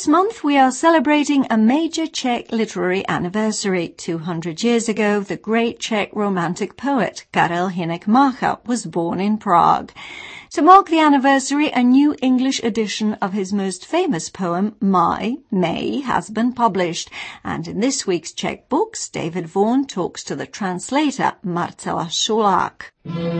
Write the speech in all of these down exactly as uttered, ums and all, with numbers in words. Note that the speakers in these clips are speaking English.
This month we are celebrating a major Czech literary anniversary. two hundred years ago, the great Czech romantic poet Karel Hynek Mácha was born in Prague. To mark the anniversary, a new English edition of his most famous poem, May, May, has been published. And in this week's Czech Books, David Vaughan talks to the translator, Marcela Šulák.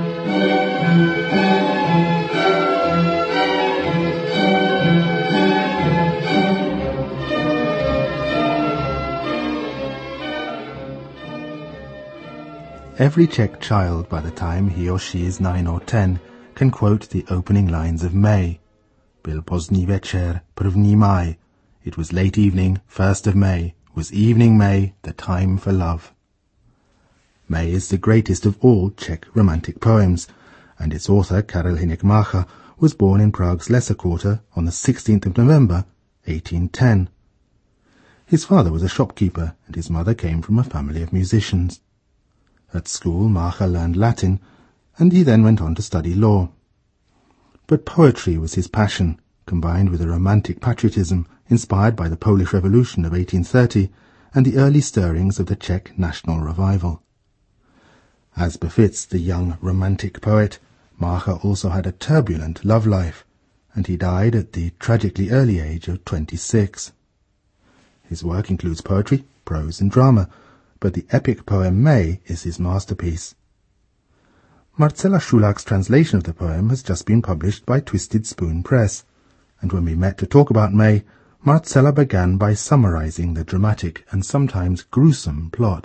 Every Czech child, by the time he or she is nine or ten, can quote the opening lines of May. Byl pozdní večer, první máj. It was late evening, first of May. Was evening May, the time for love. May is the greatest of all Czech romantic poems, and its author, Karel Hynek Mácha, was born in Prague's Lesser Quarter on the sixteenth of November, eighteen ten. His father was a shopkeeper, and his mother came from a family of musicians. At school, Mácha learned Latin, and he then went on to study law. But poetry was his passion, combined with a romantic patriotism inspired by the Polish Revolution of eighteen thirty and the early stirrings of the Czech national revival. As befits the young romantic poet, Mácha also had a turbulent love life, and he died at the tragically early age of twenty-six. His work includes poetry, prose and drama, but the epic poem May is his masterpiece. Marcela Šulák's translation of the poem has just been published by Twisted Spoon Press, and when we met to talk about May, Marcela began by summarizing the dramatic and sometimes gruesome plot.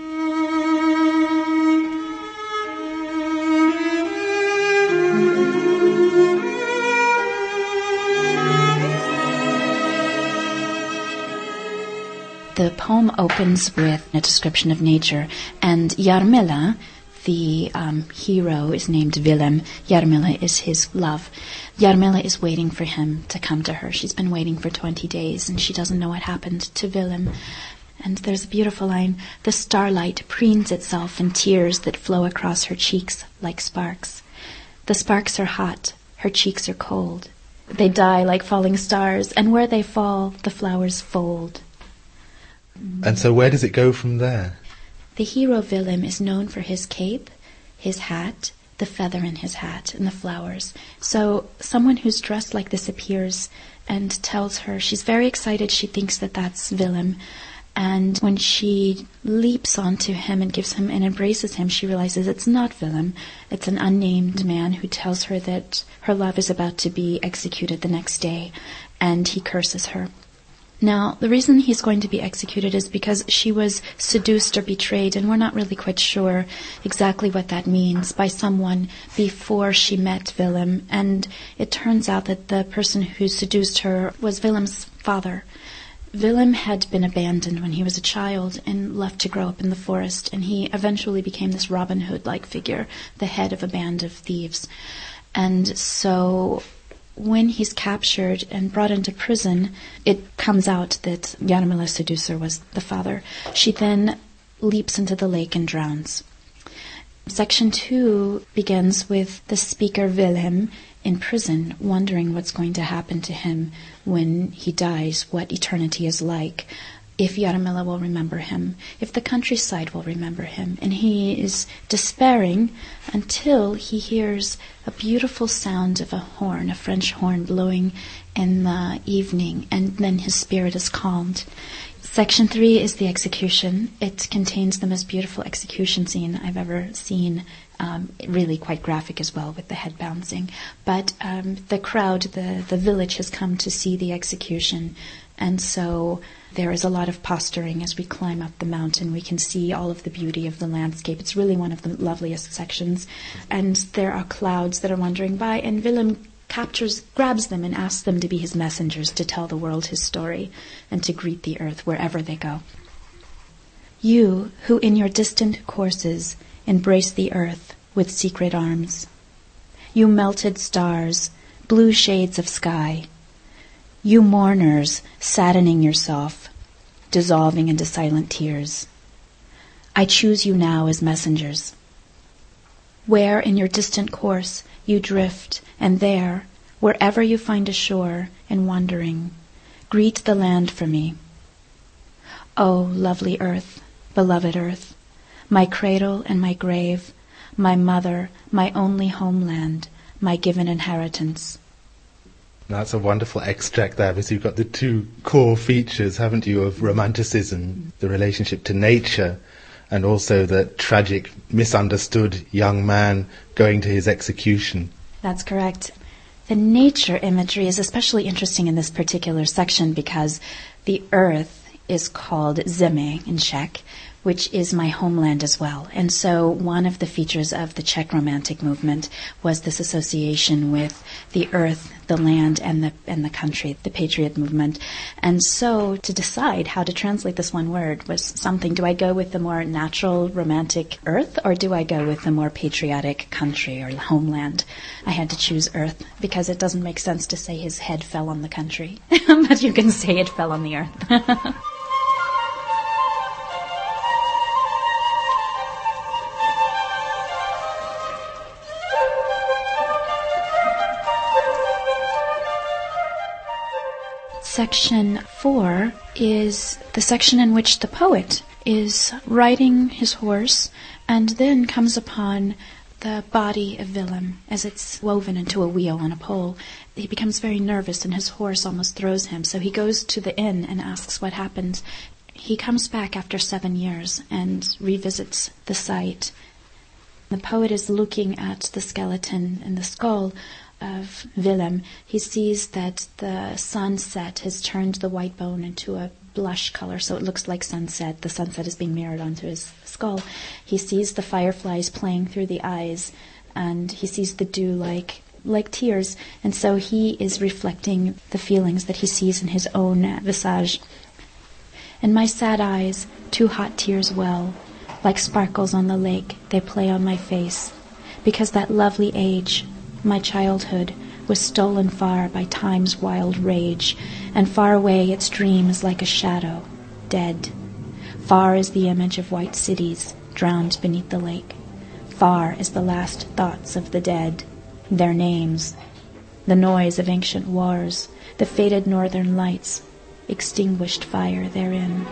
The poem opens with a description of nature, and Jarmila, the um, hero, is named Willem. Jarmila is his love. Jarmila is waiting for him to come to her. She's been waiting for twenty days, and she doesn't know what happened to Willem. And there's a beautiful line, the starlight preens itself in tears that flow across her cheeks like sparks. The sparks are hot, her cheeks are cold. They die like falling stars, and where they fall, the flowers fold. And so where does it go from there? The hero Willem is known for his cape, his hat, the feather in his hat, and the flowers. So someone who's dressed like this appears and tells her she's very excited. She thinks that that's Willem. And when she leaps onto him and gives him and embraces him, she realizes it's not Willem. It's an unnamed man who tells her that her love is about to be executed the next day, and he curses her. Now, the reason he's going to be executed is because she was seduced or betrayed, and we're not really quite sure exactly what that means, by someone before she met Willem. And it turns out that the person who seduced her was Willem's father. Willem had been abandoned when he was a child and left to grow up in the forest, and he eventually became this Robin Hood-like figure, the head of a band of thieves. And so when he's captured and brought into prison, it comes out that Jarmila's seducer was the father. She then leaps into the lake and drowns. Section two begins with the speaker Wilhelm in prison, wondering what's going to happen to him when he dies, what eternity is like, if Jarmila will remember him, if the countryside will remember him. And he is despairing until he hears a beautiful sound of a horn, a French horn blowing in the evening, and then his spirit is calmed. Section three is the execution. It contains the most beautiful execution scene I've ever seen, um, really quite graphic as well, with the head bouncing. But um, the crowd, the, the village has come to see the execution, and so there is a lot of posturing as we climb up the mountain. We can see all of the beauty of the landscape. It's really one of the loveliest sections. And there are clouds that are wandering by, and Willem captures, grabs them and asks them to be his messengers, to tell the world his story and to greet the earth wherever they go. You, who in your distant courses embrace the earth with secret arms. You melted stars, blue shades of sky. You mourners, saddening yourself, dissolving into silent tears. I choose you now as messengers. Where in your distant course you drift, and there, wherever you find a shore and wandering, greet the land for me. Oh, lovely earth, beloved earth, my cradle and my grave, my mother, my only homeland, my given inheritance. That's a wonderful extract there, because you've got the two core features, haven't you, of romanticism, the relationship to nature, and also the tragic, misunderstood young man going to his execution. That's correct. The nature imagery is especially interesting in this particular section because the earth is called Zeme in Czech, which is my homeland as well. And so one of the features of the Czech Romantic movement was this association with the earth, the land, and the and the country, the patriot movement. And so to decide how to translate this one word was something. Do I go with the more natural romantic earth, or do I go with the more patriotic country or homeland? I had to choose earth because it doesn't make sense to say his head fell on the country, but you can say it fell on the earth. Section four is the section in which the poet is riding his horse and then comes upon the body of Willem as it's woven into a wheel on a pole. He becomes very nervous and his horse almost throws him, so he goes to the inn and asks what happened. He comes back after seven years and revisits the site. The poet is looking at the skeleton and the skull of Willem. He sees that the sunset has turned the white bone into a blush color, so it looks like sunset. The sunset is being mirrored onto his skull. He sees the fireflies playing through the eyes, and he sees the dew like like tears, and so he is reflecting the feelings that he sees in his own visage. And my sad eyes, two hot tears well, like sparkles on the lake, they play on my face, because that lovely age, my childhood, was stolen far by time's wild rage, and far away its dream is like a shadow, dead. Far is the image of white cities, drowned beneath the lake. Far is the last thoughts of the dead, their names, the noise of ancient wars, the faded northern lights, extinguished fire therein.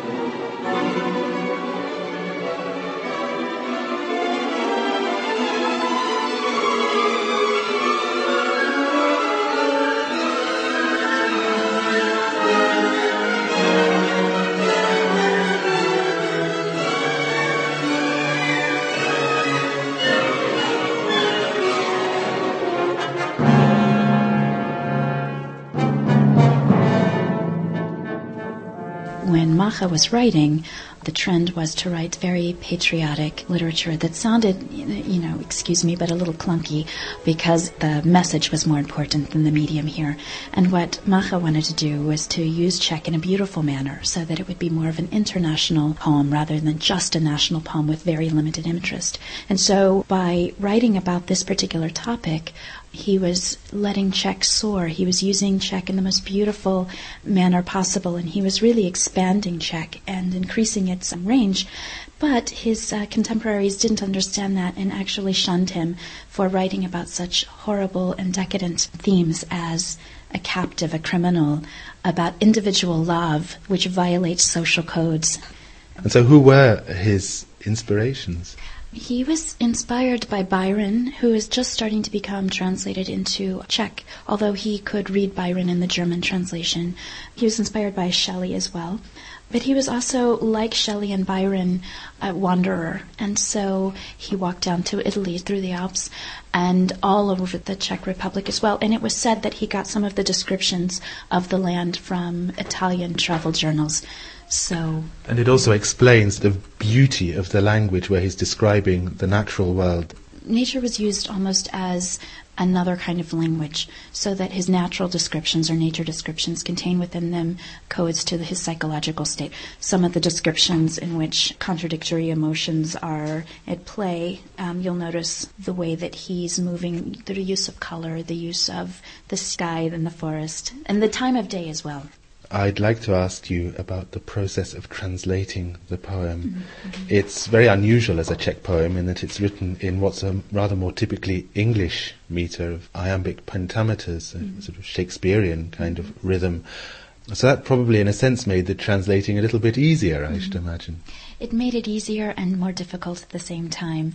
When Macha was writing, the trend was to write very patriotic literature that sounded, you know, excuse me, but a little clunky, because the message was more important than the medium here. And what Macha wanted to do was to use Czech in a beautiful manner so that it would be more of an international poem rather than just a national poem with very limited interest. And so by writing about this particular topic, he was letting Czech soar. He was using Czech in the most beautiful manner possible, and he was really expanding Czech and increasing its range. But his uh, contemporaries didn't understand that and actually shunned him for writing about such horrible and decadent themes as a captive, a criminal, about individual love, which violates social codes. And so who were his inspirations? He was inspired by Byron, who is just starting to become translated into Czech, although he could read Byron in the German translation. He was inspired by Shelley as well. But he was also, like Shelley and Byron, a wanderer. And so he walked down to Italy through the Alps and all over the Czech Republic as well. And it was said that he got some of the descriptions of the land from Italian travel journals. So, and it also explains the beauty of the language where he's describing the natural world. Nature was used almost as another kind of language, so that his natural descriptions or nature descriptions contain within them codes to his psychological state. Some of the descriptions in which contradictory emotions are at play, um, you'll notice the way that he's moving, the use of color, the use of the sky and the forest, and the time of day as well. I'd like to ask you about the process of translating the poem. Mm-hmm. It's very unusual as a Czech poem in that it's written in what's a rather more typically English meter of iambic pentameters, mm-hmm. a sort of Shakespearean kind of rhythm. So that probably, in a sense, made the translating a little bit easier, I mm-hmm. should imagine. It made it easier and more difficult at the same time.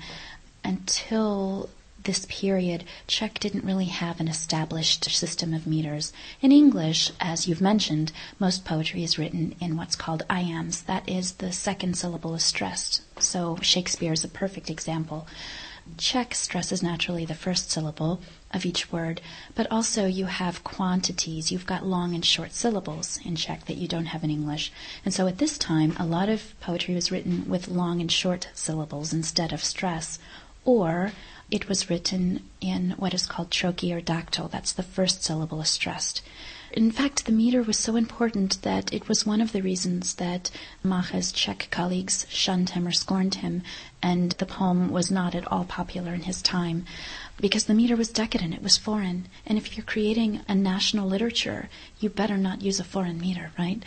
Until this period, Czech didn't really have an established system of meters. In English, as you've mentioned, most poetry is written in what's called iambs. That is, the second syllable is stressed. So Shakespeare is a perfect example. Czech stresses naturally the first syllable of each word, but also you have quantities. You've got long and short syllables in Czech that you don't have in English. And so at this time, a lot of poetry was written with long and short syllables instead of stress, or it was written in what is called trochee or dactyl. That's the first syllable is stressed. In fact, the meter was so important that it was one of the reasons that Mácha's Czech colleagues shunned him or scorned him, and the poem was not at all popular in his time, because the meter was decadent, it was foreign. And if you're creating a national literature, you better not use a foreign meter, right?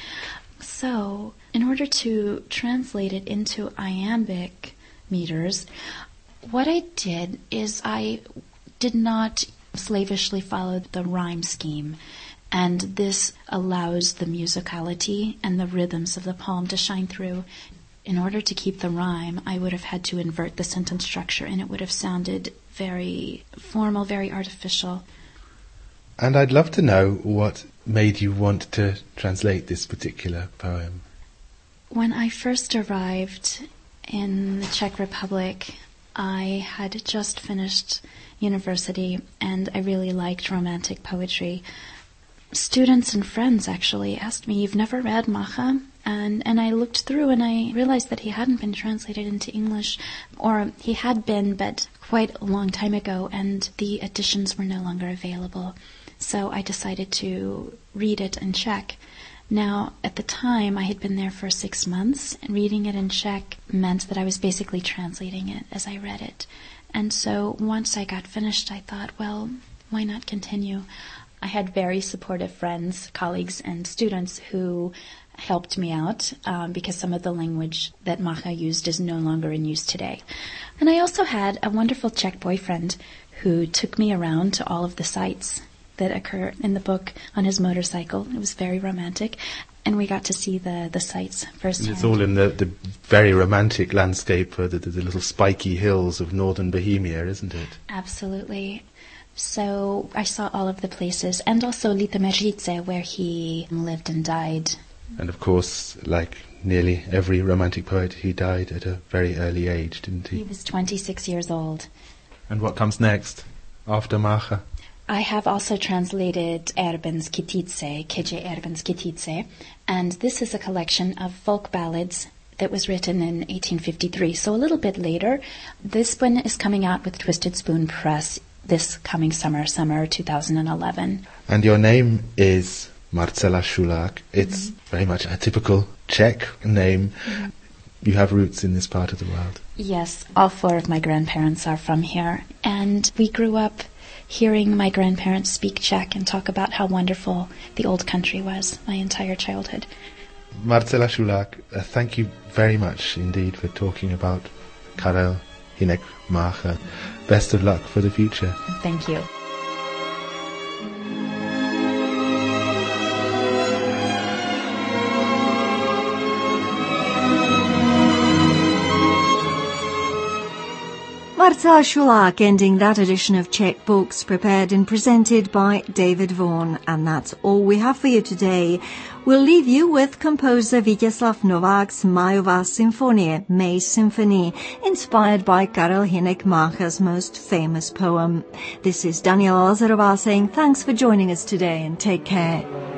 So, in order to translate it into iambic meters, what I did is I did not slavishly follow the rhyme scheme, and this allows the musicality and the rhythms of the poem to shine through. In order to keep the rhyme, I would have had to invert the sentence structure, and it would have sounded very formal, very artificial. And I'd love to know what made you want to translate this particular poem. When I first arrived in the Czech Republic, I had just finished university, and I really liked romantic poetry. Students and friends actually asked me, "You've never read Mácha?" And, and I looked through and I realized that he hadn't been translated into English, or he had been, but quite a long time ago, and the editions were no longer available. So I decided to read it in Czech. Now, at the time, I had been there for six months, and reading it in Czech meant that I was basically translating it as I read it. And so once I got finished, I thought, well, why not continue? I had very supportive friends, colleagues, and students who helped me out um, because some of the language that Mácha used is no longer in use today. And I also had a wonderful Czech boyfriend who took me around to all of the sites that occur in the book on his motorcycle. It was very romantic, and we got to see the, the sites firsthand. It's all in the, the very romantic landscape, uh, the, the little spiky hills of northern Bohemia, isn't it? Absolutely. So I saw all of the places, and also Litoměřice, where he lived and died. And of course, like nearly every romantic poet, he died at a very early age, didn't he? He was twenty-six years old. And what comes next, after Mácha? I have also translated Erben's Kytice, Keďe Erben's Kytice, and this is a collection of folk ballads that was written in eighteen fifty-three, so a little bit later. This one is coming out with Twisted Spoon Press this coming summer, summer two thousand eleven. And your name is Marcela Šulák. It's mm-hmm. very much a typical Czech name. Mm-hmm. You have roots in this part of the world. Yes, all four of my grandparents are from here, and we grew up hearing my grandparents speak Czech and talk about how wonderful the old country was my entire childhood. Marcela Šulák, uh, thank you very much indeed for talking about Karel Hynek Mácha. Best of luck for the future. Thank you. Marcela Šulák ending that edition of Czech Books prepared and presented by David Vaughan. And that's all we have for you today. We'll leave you with composer Vítězslav Novák's Májová Symphonie, May Symphony, inspired by Karel Hynek Mácha's most famous poem. This is Daniela Lazarová saying thanks for joining us today and take care.